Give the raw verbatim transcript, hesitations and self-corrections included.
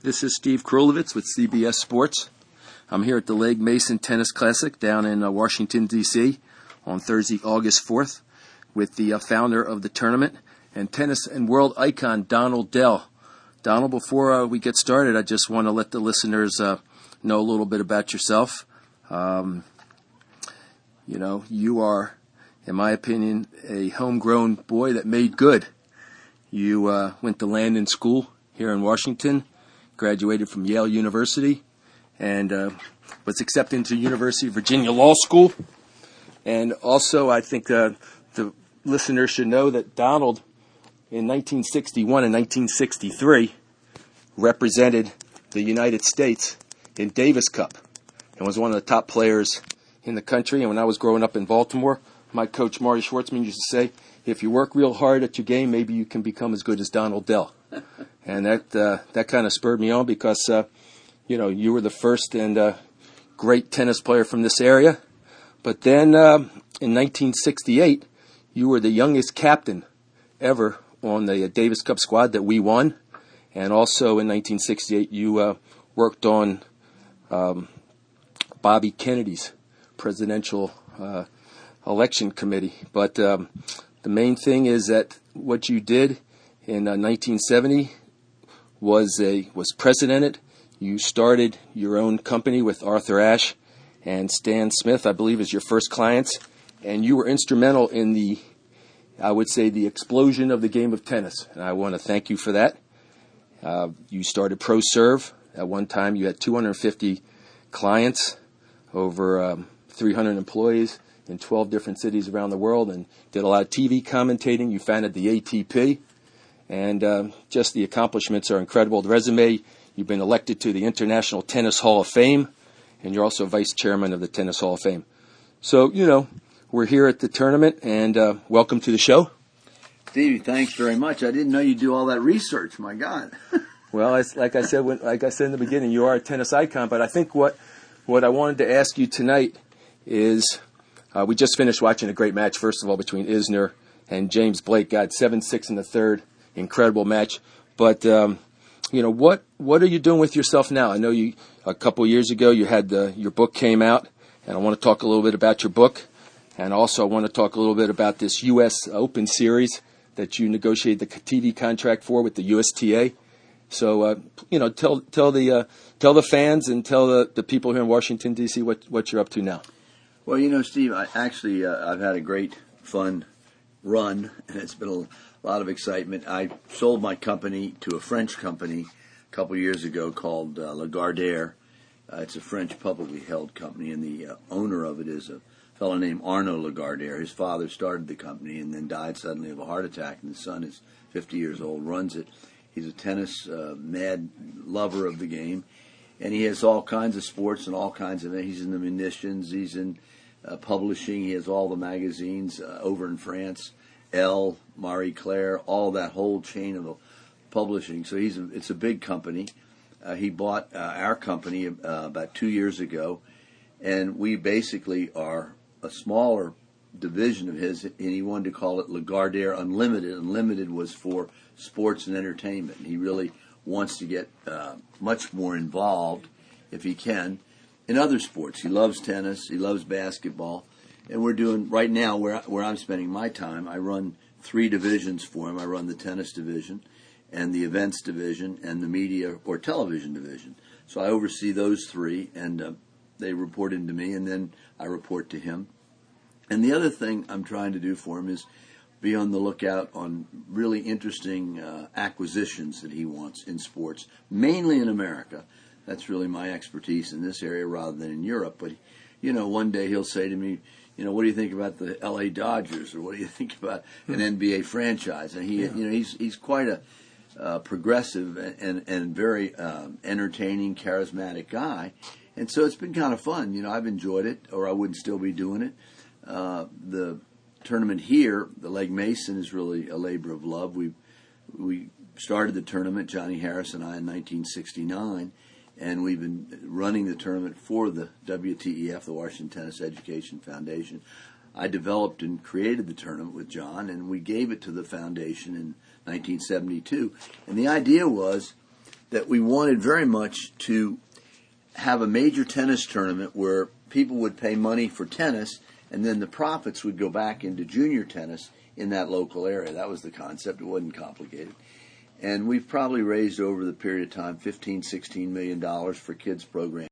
This is Steve Krulowitz with C B S Sports. I'm here at the Legg Mason Tennis Classic down in uh, Washington, D C on Thursday, August fourth with the uh, founder of the tournament and tennis and world icon, Donald Dell. Donald, before uh, we get started, I just want to let the listeners uh, know a little bit about yourself. Um, you know, you are, in my opinion, a homegrown boy that made good. You uh, went to Landon School here in Washington, graduated from Yale University, and uh, was accepted into University of Virginia Law School. And also, I think uh, the listeners should know that Donald, in nineteen sixty-one and nineteen sixty-three, represented the United States in Davis Cup and was one of the top players in the country. And when I was growing up in Baltimore, my coach, Marty Schwartzman, used to say, if you work real hard at your game, maybe you can become as good as Donald Dell. And that uh, that kind of spurred me on because, uh, you know, you were the first and uh, great tennis player from this area. But then uh, in nineteen sixty-eight, you were the youngest captain ever on the uh, Davis Cup squad that we won. And also in nineteen sixty-eight, you uh, worked on um, Bobby Kennedy's presidential uh, election committee. But um, the main thing is that what you did in uh, nineteen seventy was a was precedented. You started your own company with Arthur Ashe and Stan Smith, I believe, as your first clients, and you were instrumental in the, I would say, the explosion of the game of tennis. And I want to thank you for that. Uh, you started ProServe. At one time, you had two hundred fifty clients, over um, three hundred employees in twelve different cities around the world, and did a lot of T V commentating. You founded the A T P, and uh, just the accomplishments are incredible. The resume, you've been elected to the International Tennis Hall of Fame, and you're also vice chairman of the Tennis Hall of Fame. So, you know, we're here at the tournament, and uh, welcome to the show. Stevie, thanks very much. I didn't know you do all that research. My God. Well, it's, like I said, when, like I said in the beginning, you are a tennis icon. But I think what what I wanted to ask you tonight is, uh, we just finished watching a great match. First of all, between Isner and James Blake, got seven six in the third, incredible match. But um, you know, what what are you doing with yourself now? I know you a couple of years ago you had the, your book came out, and I want to talk a little bit about your book, and also I want to talk a little bit about this U S Open series that you negotiated the T V contract for with the U S T A. So, uh, you know, tell tell the uh, tell the fans and tell the, the people here in Washington, D C what what you're up to now. Well, you know, Steve, I actually uh, I've had a great fun run, and it's been a lot of excitement. I sold my company to a French company a couple of years ago called uh, Lagardère. Uh, it's a French publicly held company, and the uh, owner of it is a fellow named Arnaud Lagardère. His father started the company and then died suddenly of a heart attack, and the son is fifty years old, runs it. He's a tennis uh, mad lover of the game, and he has all kinds of sports and all kinds of. He's in the munitions, he's in uh, publishing. He has all the magazines uh, over in France, Elle, Marie Claire, all that whole chain of publishing. So he's a, it's a big company. Uh, he bought uh, our company uh, about two years ago, and we basically are a smaller division of his, and he wanted to call it Lagardère Unlimited. Unlimited was for sports and entertainment. He really wants to get uh, much more involved, if he can, in other sports. He loves tennis. He loves basketball. And we're doing, right now, where, where I'm spending my time, I run three divisions for him. I run the tennis division and the events division and the media or television division. So I oversee those three, and uh, they report into me, and then I report to him. And the other thing I'm trying to do for him is be on the lookout on really interesting uh, acquisitions that he wants in sports, mainly in America. That's really my expertise in this area rather than in Europe. But, you know, one day he'll say to me, you know, what do you think about the L A Dodgers, or what do you think about an N B A franchise? And he, yeah. you know, he's he's quite a uh, progressive and and very um, entertaining, charismatic guy. And so it's been kind of fun. You know, I've enjoyed it, or I wouldn't still be doing it. Uh, the tournament here, the Legg Mason, is really a labor of love. We we started the tournament, Johnny Harris and I, in nineteen sixty-nine, and we've been running the tournament for the W T E F, the Washington Tennis Education Foundation. I developed and created the tournament with John, and we gave it to the foundation in nineteen seventy-two. And the idea was that we wanted very much to have a major tennis tournament where people would pay money for tennis, and then the profits would go back into junior tennis in that local area. That was the concept. It wasn't complicated. And we've probably raised over the period of time fifteen, sixteen million dollars for kids programs.